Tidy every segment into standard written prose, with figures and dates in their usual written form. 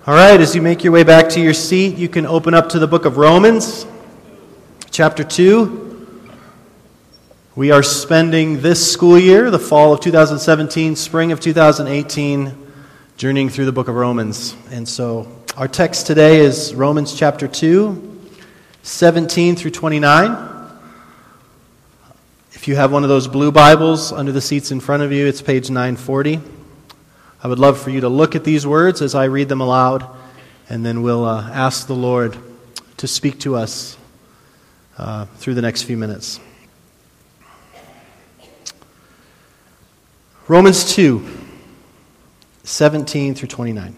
All right, as you make your way back to your seat, you can open up to the book of Romans, chapter 2. We are spending this school year, the fall of 2017, spring of 2018, journeying through the book of Romans. And so our text today is Romans chapter 2, 17 through 29. If you have one of those blue Bibles under the seats in front of you, it's page 940. I would love for you to look at these words as I read them aloud, and then we'll ask the Lord to speak to us through the next few minutes. Romans 2, 17 through 29.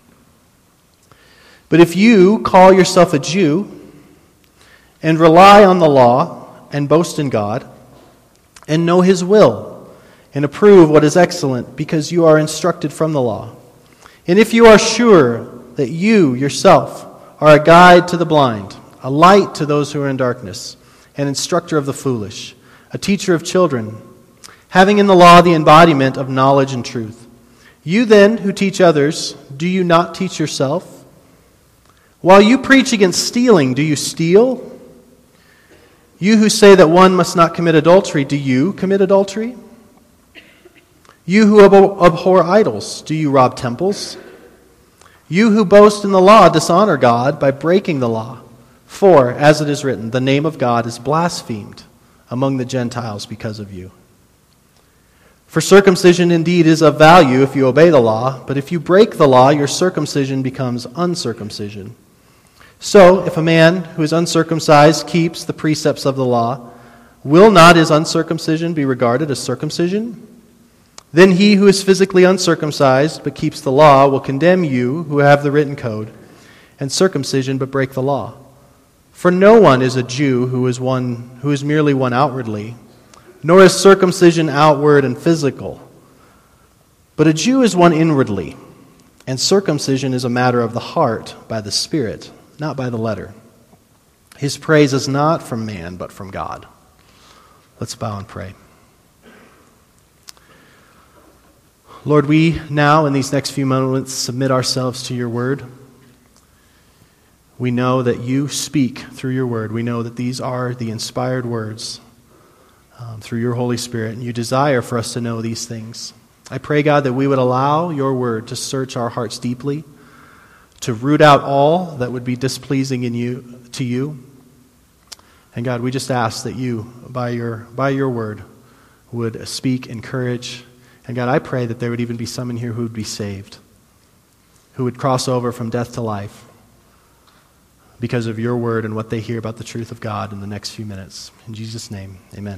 But if you call yourself a Jew and rely on the law and boast in God and know His will, and approve what is excellent, because you are instructed from the law. And if you are sure that you yourself are a guide to the blind, a light to those who are in darkness, an instructor of the foolish, a teacher of children, having in the law the embodiment of knowledge and truth, you then who teach others, do you not teach yourself? While you preach against stealing, do you steal? You who say that one must not commit adultery, do you commit adultery? You who abhor idols, do you rob temples? You who boast in the law dishonor God by breaking the law. For, as it is written, the name of God is blasphemed among the Gentiles because of you. For circumcision indeed is of value if you obey the law, but if you break the law, your circumcision becomes uncircumcision. So, if a man who is uncircumcised keeps the precepts of the law, will not his uncircumcision be regarded as circumcision? Then he who is physically uncircumcised but keeps the law will condemn you who have the written code, and circumcision but break the law. For no one is a Jew who is merely one outwardly, nor is circumcision outward and physical. But a Jew is one inwardly, and circumcision is a matter of the heart by the Spirit, not by the letter. His praise is not from man but from God. Let's bow and pray. Lord, we now, in these next few moments, submit ourselves to your word. We know that you speak through your word. We know that these are the inspired words through your Holy Spirit, and you desire for us to know these things. I pray, God, that we would allow your word to search our hearts deeply, to root out all that would be displeasing to you. And God, we just ask that you, by your word, would speak, encourage. And God, I pray that there would even be some in here who would be saved, who would cross over from death to life because of your word and what they hear about the truth of God in the next few minutes. In Jesus' name, amen.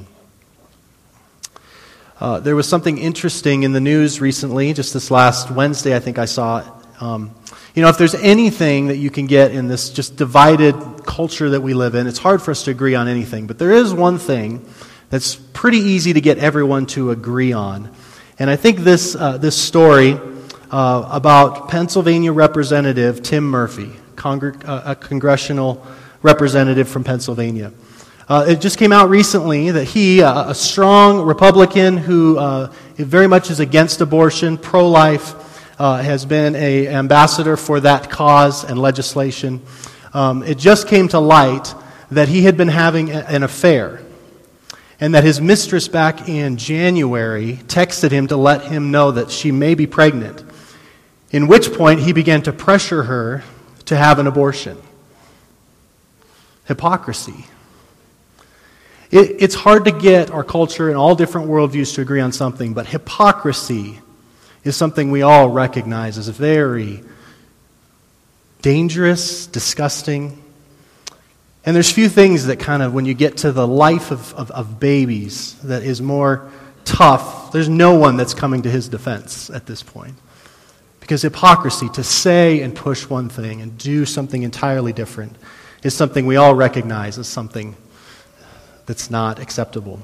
There was something interesting in the news recently, just this last Wednesday, I think I saw it. If there's anything that you can get in this just divided culture that we live in, it's hard for us to agree on anything. But there is one thing that's pretty easy to get everyone to agree on. And I think this story about Pennsylvania Representative Tim Murphy, a congressional representative from Pennsylvania. It just came out recently that he, a strong Republican who very much is against abortion, pro-life, has been an ambassador for that cause and legislation. It just came to light that he had been having an affair, and that his mistress back in January texted him to let him know that she may be pregnant, in which point he began to pressure her to have an abortion. Hypocrisy. It's hard to get our culture and all different worldviews to agree on something, but hypocrisy is something we all recognize as very dangerous, disgusting. And there's few things that kind of, when you get to the life of babies, that is more tough. There's no one that's coming to his defense at this point. Because hypocrisy, to say and push one thing and do something entirely different, is something we all recognize as something that's not acceptable.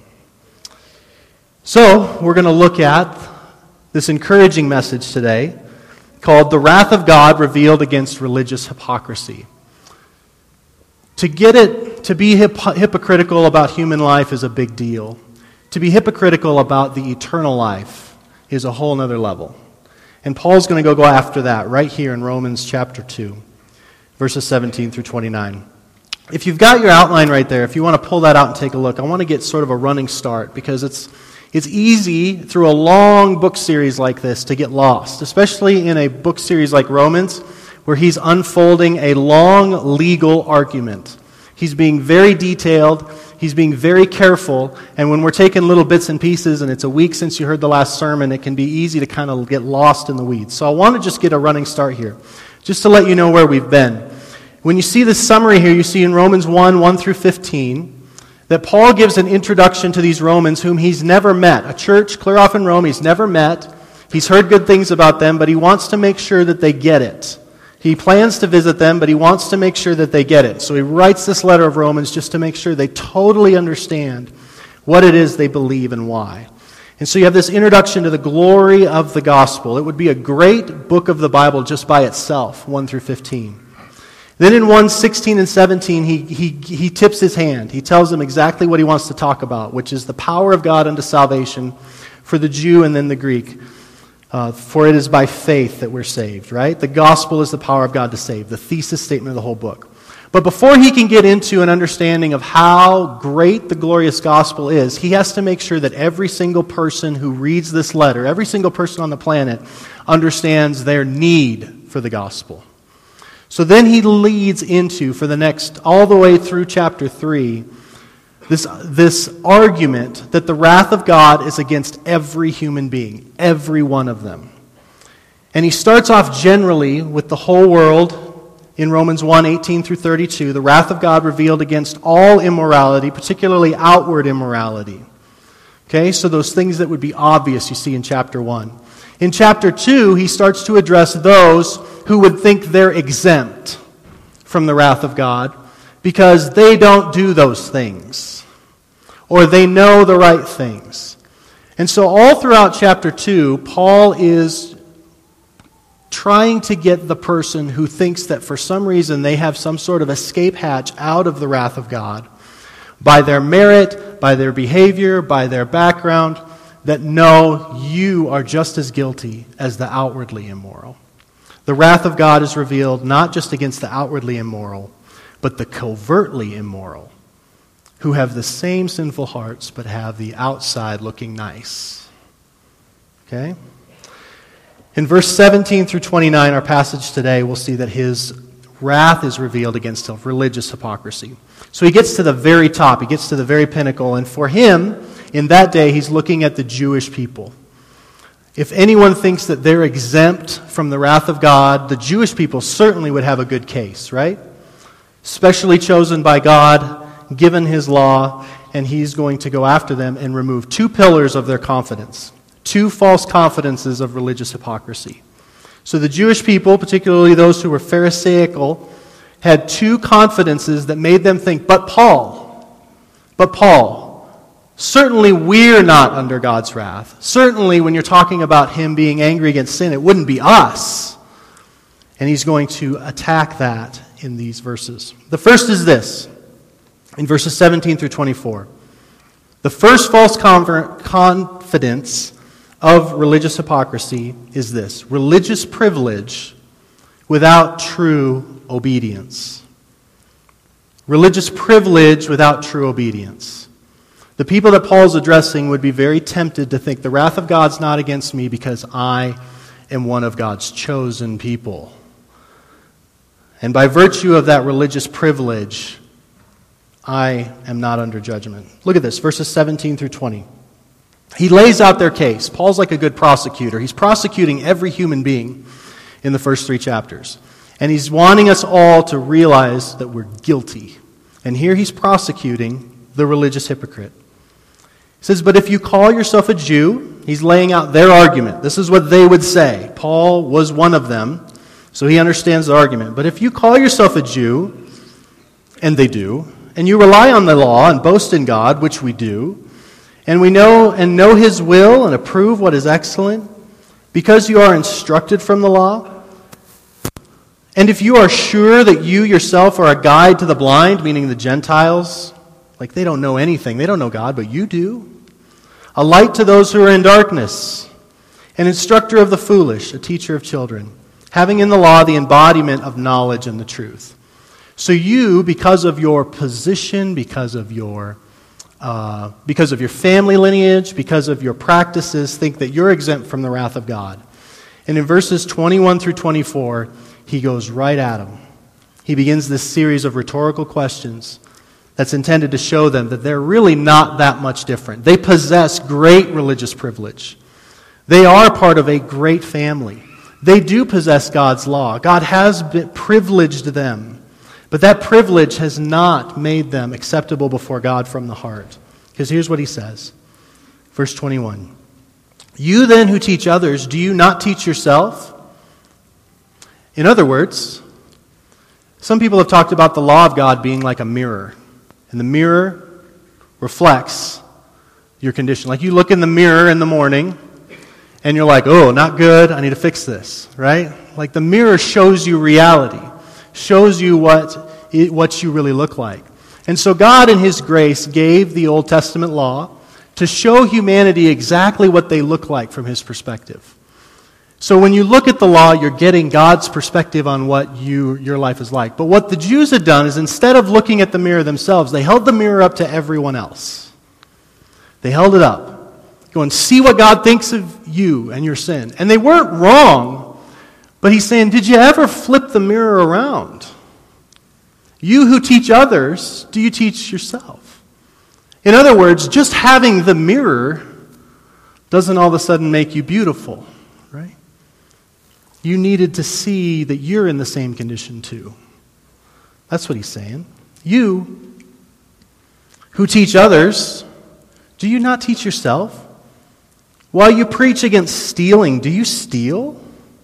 So, we're going to look at this encouraging message today called The Wrath of God Revealed Against Religious Hypocrisy. To get it to be hypocritical about human life is a big deal. To be hypocritical about the eternal life is a whole other level. And Paul's going to go after that right here in Romans chapter 2, verses 17 through 29. If you've got your outline right there, if you want to pull that out and take a look, I want to get sort of a running start because it's easy through a long book series like this to get lost, especially in a book series like Romans where he's unfolding a long legal argument. He's being very detailed, he's being very careful, and when we're taking little bits and pieces and it's a week since you heard the last sermon, it can be easy to kind of get lost in the weeds. So I want to just get a running start here, just to let you know where we've been. When you see the summary here, you see in Romans 1 through 15, that Paul gives an introduction to these Romans whom he's never met. A church clear off in Rome he's never met. He's heard good things about them, but he wants to make sure that they get it. He plans to visit them, but he wants to make sure that they get it. So he writes this letter of Romans just to make sure they totally understand what it is they believe and why. And so you have this introduction to the glory of the gospel. It would be a great book of the Bible just by itself, 1 through 15. Then in 1:16 and 17, he tips his hand. He tells them exactly what he wants to talk about, which is the power of God unto salvation for the Jew and then the Greek. For it is by faith that we're saved, right? The gospel is the power of God to save, the thesis statement of the whole book. But before he can get into an understanding of how great the glorious gospel is, he has to make sure that every single person who reads this letter, every single person on the planet, understands their need for the gospel. So then he leads into, for the next, all the way through chapter 3, this argument that the wrath of God is against every human being, every one of them. And he starts off generally with the whole world in Romans 1:18 through 32, the wrath of God revealed against all immorality, particularly outward immorality. Okay, so those things that would be obvious you see in chapter 1. In chapter 2, he starts to address those who would think they're exempt from the wrath of God because they don't do those things or they know the right things. And so all throughout chapter 2, Paul is trying to get the person who thinks that for some reason they have some sort of escape hatch out of the wrath of God by their merit, by their behavior, by their background, that no, you are just as guilty as the outwardly immoral. The wrath of God is revealed not just against the outwardly immoral, but the covertly immoral, who have the same sinful hearts but have the outside looking nice. Okay? In verse 17 through 29, our passage today, we'll see that his wrath is revealed against religious hypocrisy. So he gets to the very top, he gets to the very pinnacle, and for him, in that day, he's looking at the Jewish people. If anyone thinks that they're exempt from the wrath of God, the Jewish people certainly would have a good case, right? Specially chosen by God, given his law, and he's going to go after them and remove two pillars of their confidence, two false confidences of religious hypocrisy. So the Jewish people, particularly those who were Pharisaical, had two confidences that made them think, but Paul, certainly we're not under God's wrath. Certainly when you're talking about him being angry against sin, it wouldn't be us. And he's going to attack that in these verses. The first is this, in verses 17 through 24. The first false confidence of religious hypocrisy is this: religious privilege without true obedience. Religious privilege without true obedience. The people that Paul's addressing would be very tempted to think the wrath of God's not against me because I am one of God's chosen people. And by virtue of that religious privilege, I am not under judgment. Look at this, verses 17 through 20. He lays out their case. Paul's like a good prosecutor. He's prosecuting every human being in the first 3 chapters. And he's wanting us all to realize that we're guilty. And here he's prosecuting the religious hypocrite. He says, but if you call yourself a Jew, he's laying out their argument. This is what they would say. Paul was one of them, so he understands the argument. But if you call yourself a Jew, and they do, and you rely on the law and boast in God, which we do, and we know his will and approve what is excellent, because you are instructed from the law, and if you are sure that you yourself are a guide to the blind, meaning the Gentiles, like they don't know anything, they don't know God, but you do, a light to those who are in darkness, an instructor of the foolish, a teacher of children, having in the law the embodiment of knowledge and the truth. So you, because of your position, because of your family lineage, because of your practices, think that you're exempt from the wrath of God. And in verses 21 through 24, he goes right at them. He begins this series of rhetorical questions that's intended to show them that they're really not that much different. They possess great religious privilege. They are part of a great family. They do possess God's law. God has privileged them. But that privilege has not made them acceptable before God from the heart. Because here's what he says. Verse 21. You then who teach others, do you not teach yourself? In other words, some people have talked about the law of God being like a mirror. And the mirror reflects your condition. Like you look in the mirror in the morning and you're like, oh, not good, I need to fix this, right? Like the mirror shows you reality, shows you what you really look like. And so God in His grace gave the Old Testament law to show humanity exactly what they look like from His perspective. So when you look at the law, you're getting God's perspective on what your life is like. But what the Jews had done is instead of looking at the mirror themselves, they held the mirror up to everyone else. They held it up. Go and see what God thinks of you and your sin. And they weren't wrong, but He's saying, did you ever flip the mirror around? You who teach others, do you teach yourself? In other words, just having the mirror doesn't all of a sudden make you beautiful, right? You needed to see that you're in the same condition too. That's what he's saying. You who teach others, do you not teach yourself? While you preach against stealing, do you steal?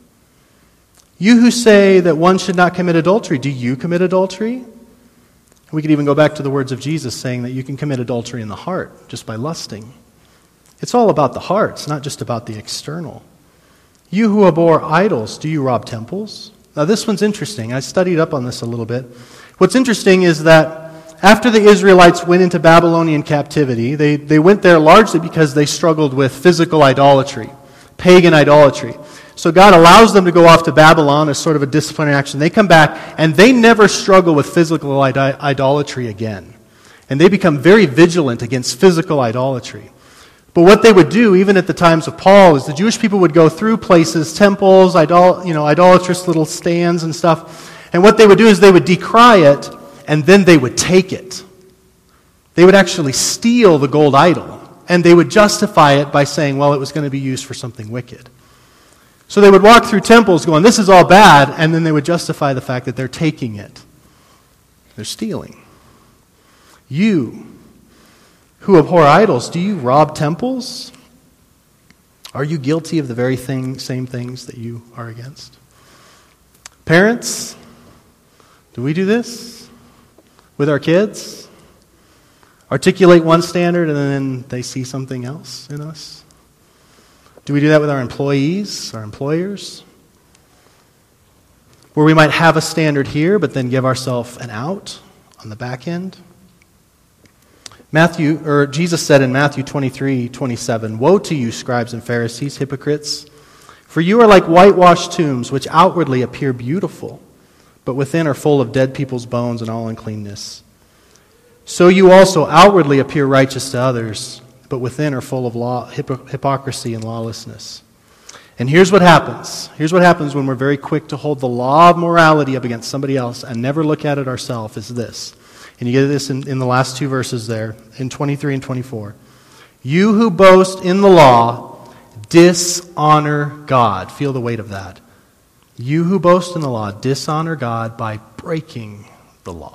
You who say that one should not commit adultery, do you commit adultery? We could even go back to the words of Jesus saying that you can commit adultery in the heart just by lusting. It's all about the heart. It's not just about the external. You who abhor idols, do you rob temples? Now this one's interesting. I studied up on this a little bit. What's interesting is that after the Israelites went into Babylonian captivity, they went there largely because they struggled with physical idolatry, pagan idolatry. So God allows them to go off to Babylon as sort of a disciplinary action. They come back, and they never struggle with physical idolatry again. And they become very vigilant against physical idolatry. But what they would do, even at the times of Paul, is the Jewish people would go through places, temples, idolatrous little stands and stuff. And what they would do is they would decry it, and then they would take it. They would actually steal the gold idol, and they would justify it by saying, well, it was going to be used for something wicked. So they would walk through temples going, this is all bad, and then they would justify the fact that they're taking it. They're stealing. You who abhor idols, do you rob temples? Are you guilty of the very same things that you are against? Parents, do we do this with our kids? Articulate one standard and then they see something else in us? Do we do that with our employees, our employers? Where we might have a standard here, but then give ourselves an out on the back end? Jesus said in Matthew 23:27, "Woe to you, scribes and Pharisees, hypocrites! For you are like whitewashed tombs, which outwardly appear beautiful, but within are full of dead people's bones and all uncleanness. So you also outwardly appear righteous to others, but within are full of hypocrisy and lawlessness." And here's what happens. Here's what happens when we're very quick to hold the law of morality up against somebody else and never look at it ourselves, is this. And you get this in the last two verses there, in 23 and 24. You who boast in the law dishonor God. Feel the weight of that. You who boast in the law dishonor God by breaking the law.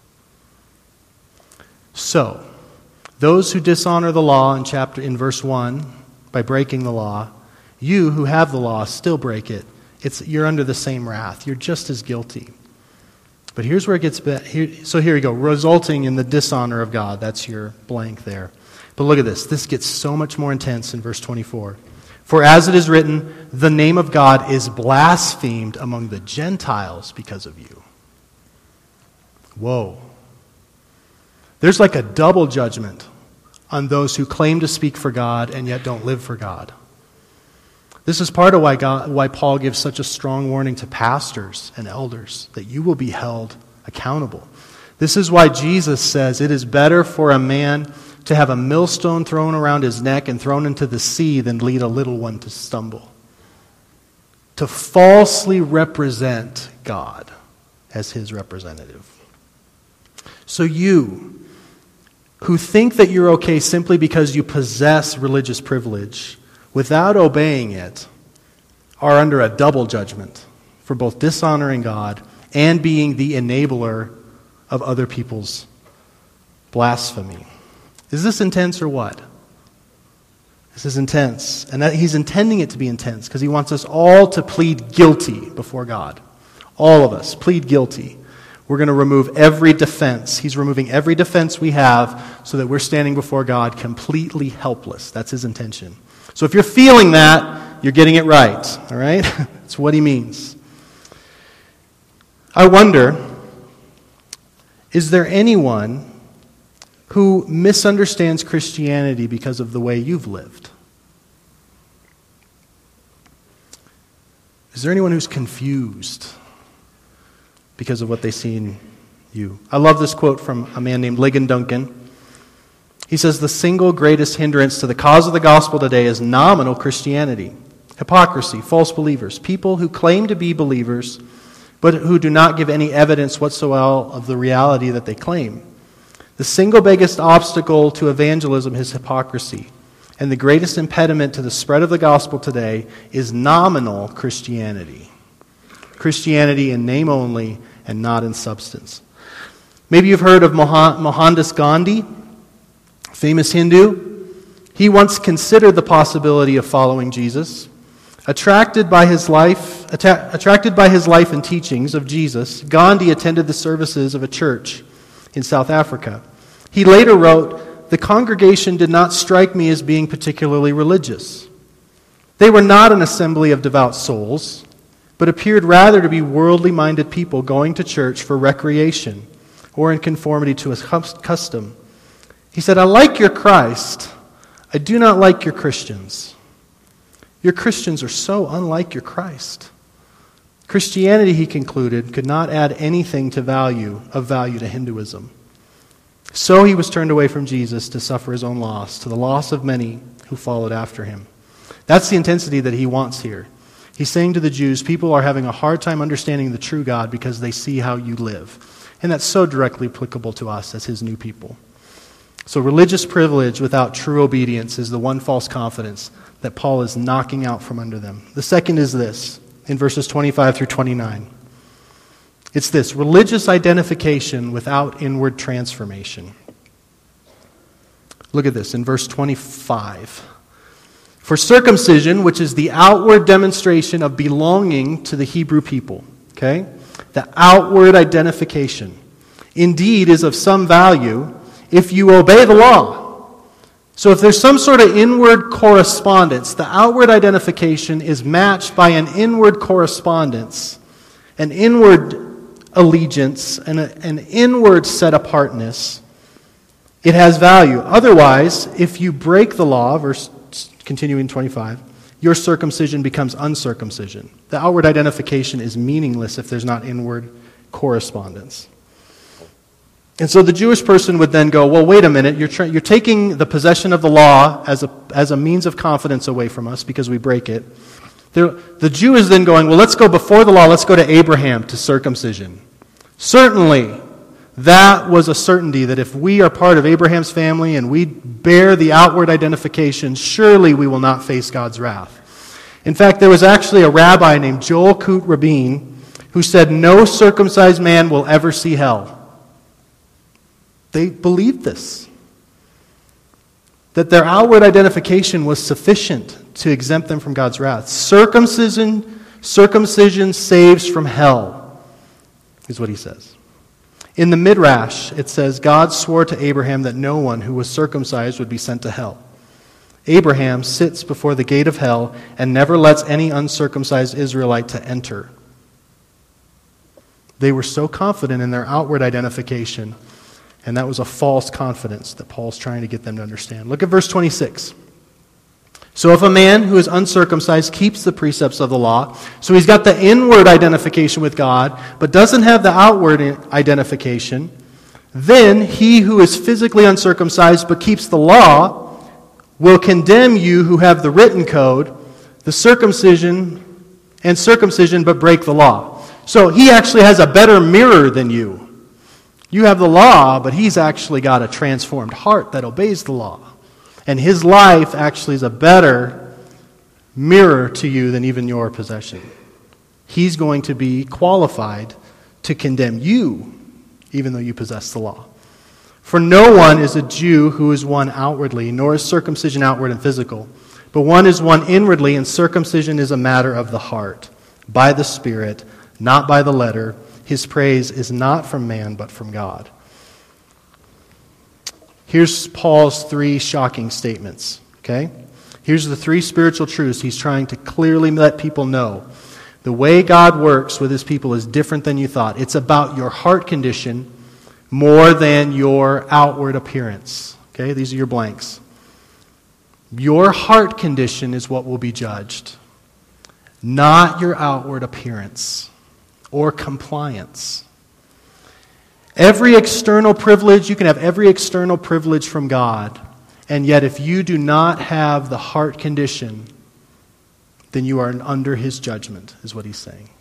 So, those who dishonor the law in verse 1 by breaking the law, you who have the law still break it. You're under the same wrath. You're just as guilty. But here's where it gets bad. So here you go. Resulting in the dishonor of God. That's your blank there. But look at this. This gets so much more intense in verse 24. For as it is written, the name of God is blasphemed among the Gentiles because of you. Whoa. There's like a double judgment on those who claim to speak for God and yet don't live for God. This is part of why Paul gives such a strong warning to pastors and elders, that you will be held accountable. This is why Jesus says it is better for a man to have a millstone thrown around his neck and thrown into the sea than lead a little one to stumble. To falsely represent God as his representative. So you, who think that you're okay simply because you possess religious privilege without obeying it, are under a double judgment for both dishonoring God and being the enabler of other people's blasphemy. Is this intense or what? This is intense. And that he's intending it to be intense because he wants us all to plead guilty before God. All of us plead guilty. We're going to remove every defense. He's removing every defense we have so that we're standing before God completely helpless. That's his intention. So if you're feeling that, you're getting it right. All right? That's what he means. I wonder, is there anyone who misunderstands Christianity because of the way you've lived? Is there anyone who's confused because of what they see in you? I love this quote from a man named Ligon Duncan. He says, the single greatest hindrance to the cause of the gospel today is nominal Christianity, hypocrisy, false believers, people who claim to be believers but who do not give any evidence whatsoever of the reality that they claim. The single biggest obstacle to evangelism is hypocrisy, and the greatest impediment to the spread of the gospel today is nominal Christianity. Christianity in name only and not in substance. Maybe you've heard of Mohandas Gandhi, famous Hindu. He once considered the possibility of following Jesus. Attracted by his life and teachings of Jesus, Gandhi attended the services of a church in South Africa. He later wrote, "The congregation did not strike me as being particularly religious. They were not an assembly of devout souls, but appeared rather to be worldly-minded people going to church for recreation or in conformity to a custom." He said, "I like your Christ. I do not like your Christians. Your Christians are so unlike your Christ." Christianity, he concluded, could not add anything of value to Hinduism. So he was turned away from Jesus to suffer his own loss, to the loss of many who followed after him. That's the intensity that he wants here. He's saying to the Jews, people are having a hard time understanding the true God because they see how you live. And that's so directly applicable to us as his new people. So religious privilege without true obedience is the one false confidence that Paul is knocking out from under them. The second is this, in verses 25 through 29. It's this, religious identification without inward transformation. Look at this in verse 25. For circumcision, which is the outward demonstration of belonging to the Hebrew people, okay? The outward identification, indeed is of some value if you obey the law. So if there's some sort of inward correspondence, the outward identification is matched by an inward correspondence, an inward allegiance, and an inward set-apartness, it has value. Otherwise, if you break the law, continuing 25, your circumcision becomes uncircumcision. The outward identification is meaningless if there's not inward correspondence. And so the Jewish person would then go, well, wait a minute, you're taking the possession of the law as a means of confidence away from us because we break it. The Jew is then going, well, let's go before the law, let's go to Abraham to circumcision. Certainly, that was a certainty that if we are part of Abraham's family and we bear the outward identification, surely we will not face God's wrath. In fact, there was actually a rabbi named Joel Koot Rabin who said, no circumcised man will ever see hell. They believed this. That their outward identification was sufficient to exempt them from God's wrath. Circumcision saves from hell, is what he says. In the Midrash, it says, God swore to Abraham that no one who was circumcised would be sent to hell. Abraham sits before the gate of hell and never lets any uncircumcised Israelite to enter. They were so confident in their outward identification, and that was a false confidence that Paul's trying to get them to understand. Look at verse 26. So if a man who is uncircumcised keeps the precepts of the law, so he's got the inward identification with God, but doesn't have the outward identification, then he who is physically uncircumcised but keeps the law will condemn you who have the written code, the circumcision but break the law. So he actually has a better mirror than you. You have the law, but he's actually got a transformed heart that obeys the law. And his life actually is a better mirror to you than even your possession. He's going to be qualified to condemn you, even though you possess the law. For no one is a Jew who is one outwardly, nor is circumcision outward and physical. But one is one inwardly, and circumcision is a matter of the heart, by the Spirit, not by the letter. His praise is not from man, but from God. Here's Paul's 3 shocking statements, okay? Here's the 3 spiritual truths he's trying to clearly let people know. The way God works with his people is different than you thought. It's about your heart condition more than your outward appearance. Okay, these are your blanks. Your heart condition is what will be judged, not your outward appearance or compliance. Every external privilege, you can have every external privilege from God, and yet if you do not have the heart condition, then you are under his judgment, is what he's saying.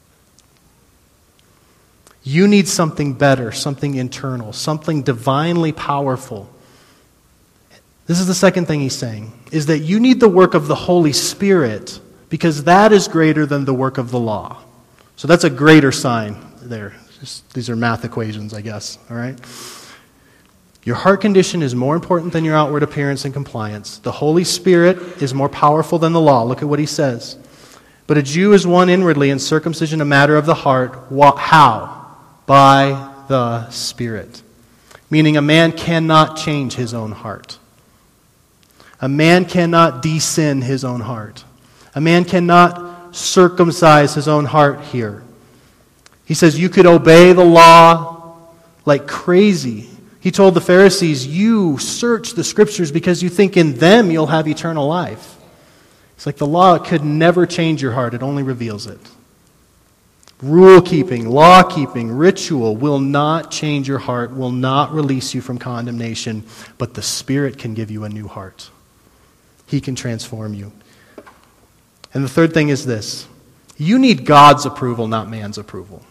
You need something better, something internal, something divinely powerful. This is the second thing he's saying, is that you need the work of the Holy Spirit, because that is greater than the work of the law. So that's a greater sign there. These are math equations, I guess, all right? Your heart condition is more important than your outward appearance and compliance. The Holy Spirit is more powerful than the law. Look at what he says. But a Jew is one inwardly, and circumcision a matter of the heart. How? By the Spirit. Meaning a man cannot change his own heart. A man cannot de-sin his own heart. A man cannot circumcise his own heart here. He says you could obey the law like crazy. He told the Pharisees, you search the Scriptures because you think in them you'll have eternal life. It's like the law could never change your heart. It only reveals it. Rule-keeping, law-keeping, ritual will not change your heart, will not release you from condemnation, but the Spirit can give you a new heart. He can transform you. And the third thing is this. You need God's approval, not man's approval.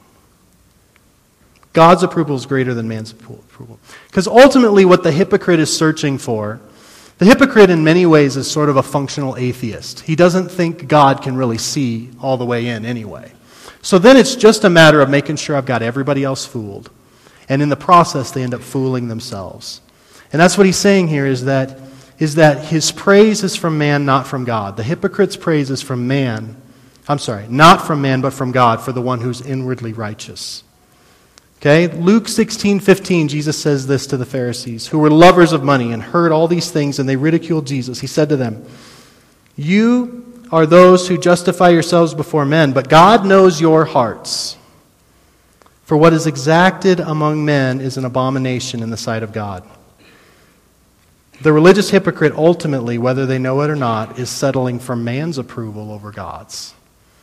God's approval is greater than man's approval. Because ultimately what the hypocrite is searching for, the hypocrite in many ways is sort of a functional atheist. He doesn't think God can really see all the way in anyway. So then it's just a matter of making sure I've got everybody else fooled. And in the process, they end up fooling themselves. And that's what he's saying here is that his praise is from man, not from God. The hypocrite's praise is from man. Not from man, but from God, for the one who's inwardly righteous. Okay, Luke 16:15, Jesus says this to the Pharisees, who were lovers of money and heard all these things, and they ridiculed Jesus. He said to them, you are those who justify yourselves before men, but God knows your hearts. For what is exacted among men is an abomination in the sight of God. The religious hypocrite ultimately, whether they know it or not, is settling for man's approval over God's.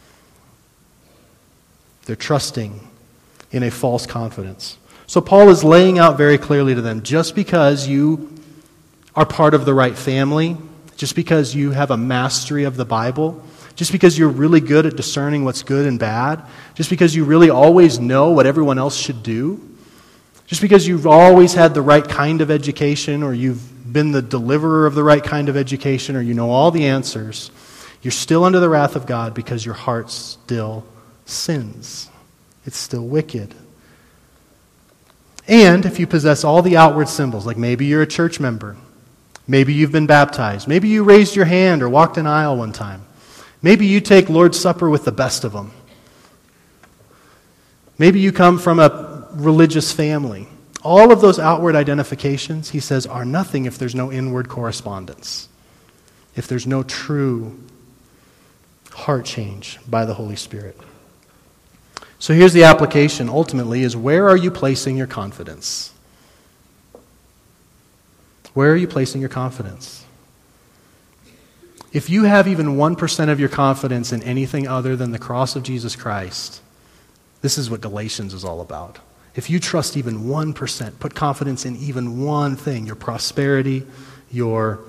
They're trusting in a false confidence. So Paul is laying out very clearly to them, just because you are part of the right family, just because you have a mastery of the Bible, just because you're really good at discerning what's good and bad, just because you really always know what everyone else should do, just because you've always had the right kind of education, or you've been the deliverer of the right kind of education, or you know all the answers, you're still under the wrath of God because your heart still sins. It's still wicked. And if you possess all the outward symbols, like maybe you're a church member, maybe you've been baptized, maybe you raised your hand or walked an aisle one time, maybe you take Lord's Supper with the best of them, maybe you come from a religious family. All of those outward identifications, he says, are nothing if there's no inward correspondence, if there's no true heart change by the Holy Spirit. So here's the application, ultimately, is where are you placing your confidence? Where are you placing your confidence? If you have even 1% of your confidence in anything other than the cross of Jesus Christ, this is what Galatians is all about. If you trust even 1%, put confidence in even one thing, your prosperity, your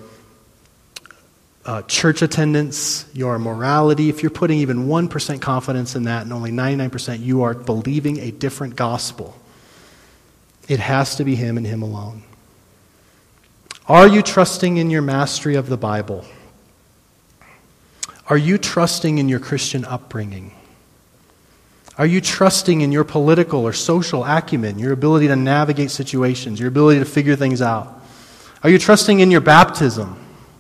church attendance, your morality, if you're putting even 1% confidence in that and only 99%, you are believing a different gospel. It has to be Him and Him alone. Are you trusting in your mastery of the Bible? Are you trusting in your Christian upbringing? Are you trusting in your political or social acumen, your ability to navigate situations, your ability to figure things out? Are you trusting in your baptism?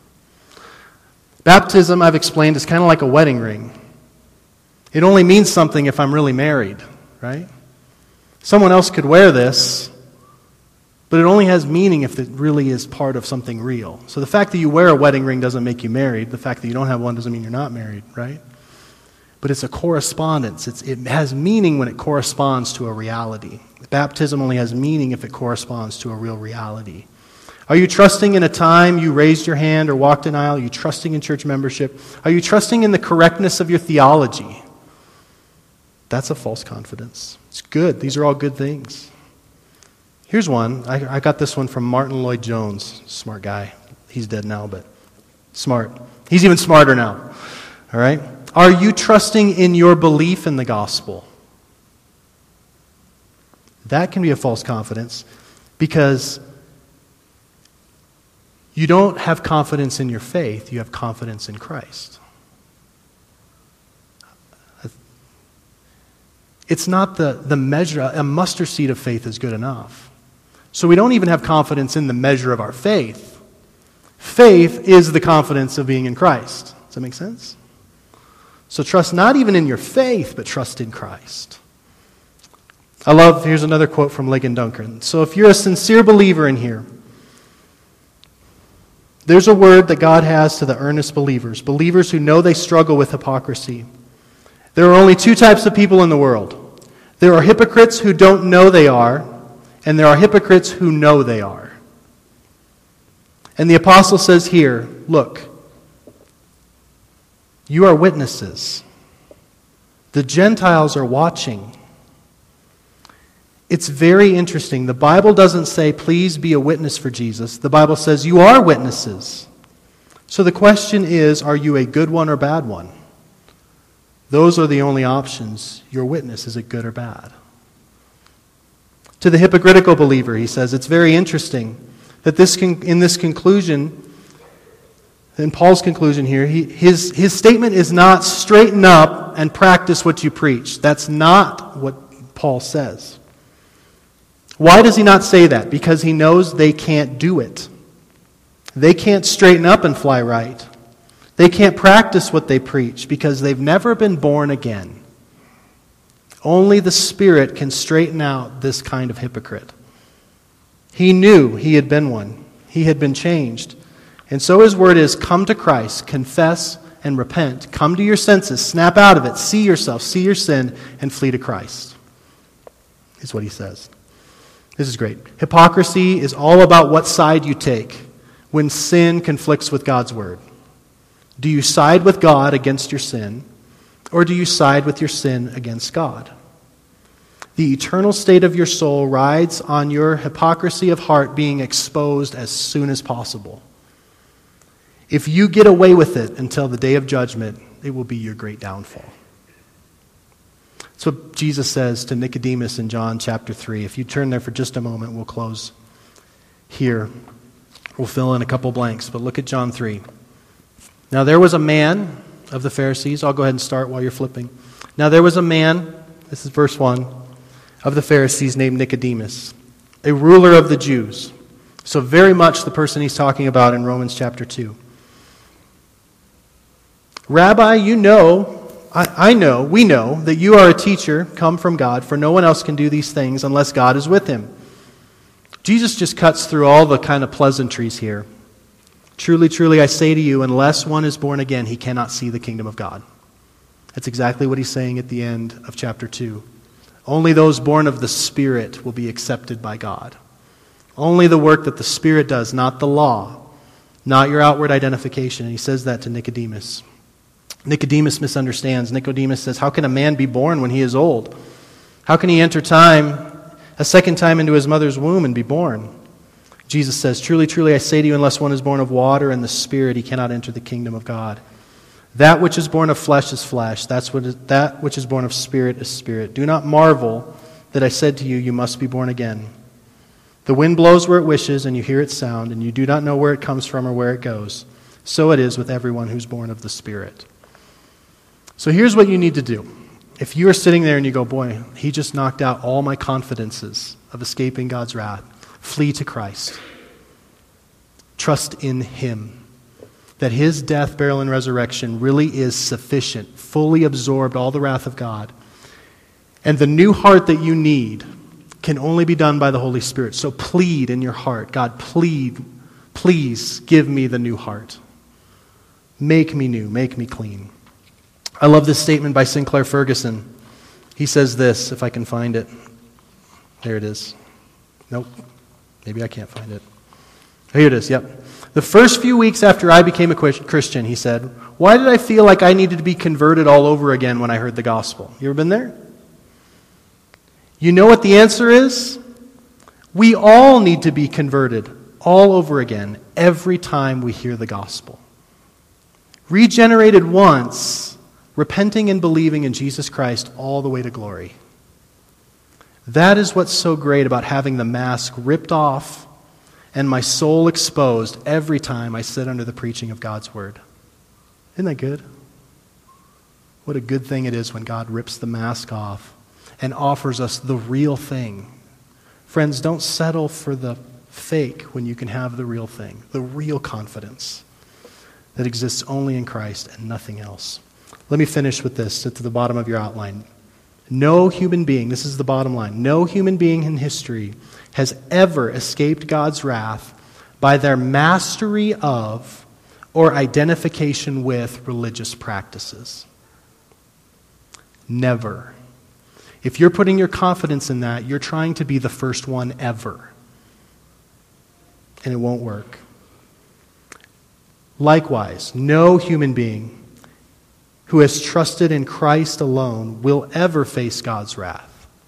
Baptism, I've explained, is kind of like a wedding ring. It only means something if I'm really married, right? Someone else could wear this, but it only has meaning if it really is part of something real. So the fact that you wear a wedding ring doesn't make you married. The fact that you don't have one doesn't mean you're not married, right? But it's a correspondence. It has meaning when it corresponds to a reality. Baptism only has meaning if it corresponds to a real reality. Are you trusting in a time you raised your hand or walked an aisle? Are you trusting in church membership? Are you trusting in the correctness of your theology? That's a false confidence. It's good. These are all good things. Here's one. I got this one from Martin Lloyd-Jones. Smart guy. He's dead now, but smart. He's even smarter now. All right? Are you trusting in your belief in the gospel? That can be a false confidence because you don't have confidence in your faith, you have confidence in Christ. It's not the measure, a mustard seed of faith is good enough. So we don't even have confidence in the measure of our faith. Faith is the confidence of being in Christ. Does that make sense? So trust not even in your faith, but trust in Christ. Here's another quote from Ligon Duncan. So if you're a sincere believer in here, there's a word that God has to the earnest believers, believers who know they struggle with hypocrisy. There are only two types of people in the world. There are hypocrites who don't know they are, and there are hypocrites who know they are. And the apostle says here, look, you are witnesses. The Gentiles are watching. It's very interesting. The Bible doesn't say, please be a witness for Jesus. The Bible says you are witnesses. So the question is, are you a good one or bad one? Those are the only options. Your witness, is it good or bad? To the hypocritical believer, he says, it's very interesting that in this conclusion, in Paul's conclusion here, his statement is not straighten up and practice what you preach. That's not what Paul says. Why does he not say that? Because he knows they can't do it. They can't straighten up and fly right. They can't practice what they preach because they've never been born again. Only the Spirit can straighten out this kind of hypocrite. He knew he had been one. He had been changed. And so his word is, come to Christ, confess and repent. Come to your senses, snap out of it, see yourself, see your sin, and flee to Christ. Is what he says. This is great. Hypocrisy is all about what side you take when sin conflicts with God's word. Do you side with God against your sin, or do you side with your sin against God? The eternal state of your soul rides on your hypocrisy of heart being exposed as soon as possible. If you get away with it until the day of judgment, it will be your great downfall. That's what Jesus says to Nicodemus in John chapter 3. If you turn there for just a moment, we'll close here. We'll fill in a couple blanks, but look at John 3. Now there was a man of the Pharisees. I'll go ahead and start while you're flipping. Now there was a man, this is verse 1, of the Pharisees named Nicodemus, a ruler of the Jews. So very much the person he's talking about in Romans chapter 2. Rabbi, you know, we know that you are a teacher come from God, for no one else can do these things unless God is with him. Jesus just cuts through all the kind of pleasantries here. Truly, truly, I say to you, unless one is born again, he cannot see the kingdom of God. That's exactly what he's saying at the end of chapter 2. Only those born of the Spirit will be accepted by God. Only the work that the Spirit does, not the law, not your outward identification. And he says that to Nicodemus. Nicodemus misunderstands. Nicodemus says, how can a man be born when he is old? How can he enter a second time into his mother's womb and be born? Jesus says, truly, truly, I say to you, unless one is born of water and the Spirit, he cannot enter the kingdom of God. That which is born of flesh is flesh. That which is born of spirit is spirit. Do not marvel that I said to you, you must be born again. The wind blows where it wishes, and you hear its sound, and you do not know where it comes from or where it goes. So it is with everyone who's born of the Spirit. So here's what you need to do. If you are sitting there and you go, boy, he just knocked out all my confidences of escaping God's wrath, flee to Christ. Trust in him. That his death, burial, and resurrection really is sufficient, fully absorbed all the wrath of God. And the new heart that you need can only be done by the Holy Spirit. So plead in your heart, God, please give me the new heart. Make me new, make me clean. I love this statement by Sinclair Ferguson. He says this, if I can find it. There it is. Nope. Maybe I can't find it. Here it is, yep. The first few weeks after I became a Christian, he said, why did I feel like I needed to be converted all over again when I heard the gospel? You ever been there? You know what the answer is? We all need to be converted all over again every time we hear the gospel. Regenerated once, repenting and believing in Jesus Christ all the way to glory. That is what's so great about having the mask ripped off and my soul exposed every time I sit under the preaching of God's word. Isn't that good? What a good thing it is when God rips the mask off and offers us the real thing. Friends, don't settle for the fake when you can have the real thing, the real confidence that exists only in Christ and nothing else. Let me finish with this at the bottom of your outline. No human being, this is the bottom line, no human being in history has ever escaped God's wrath by their mastery of or identification with religious practices. Never. If you're putting your confidence in that, you're trying to be the first one ever. And it won't work. Likewise, no human being who has trusted in Christ alone will ever face God's wrath.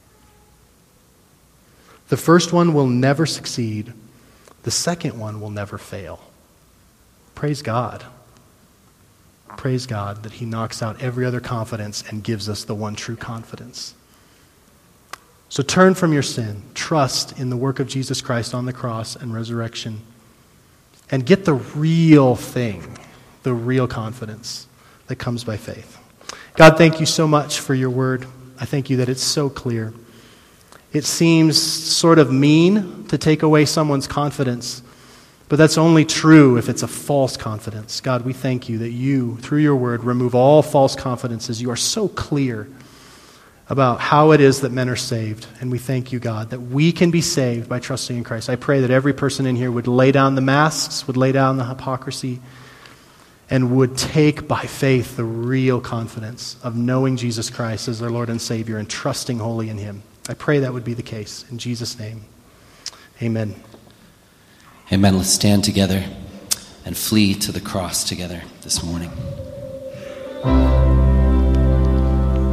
The first one will never succeed. The second one will never fail. Praise God. Praise God that he knocks out every other confidence and gives us the one true confidence. So turn from your sin, trust in the work of Jesus Christ on the cross and resurrection, and get the real thing, the real confidence that comes by faith. God, thank you so much for your word. I thank you that it's so clear. It seems sort of mean to take away someone's confidence, but that's only true if it's a false confidence. God, we thank you that you, through your word, remove all false confidences. You are so clear about how it is that men are saved. And we thank you, God, that we can be saved by trusting in Christ. I pray that every person in here would lay down the masks, would lay down the hypocrisy, and would take by faith the real confidence of knowing Jesus Christ as their Lord and Savior and trusting wholly in him. I pray that would be the case. In Jesus' name, amen. Amen. Let's stand together and flee to the cross together this morning.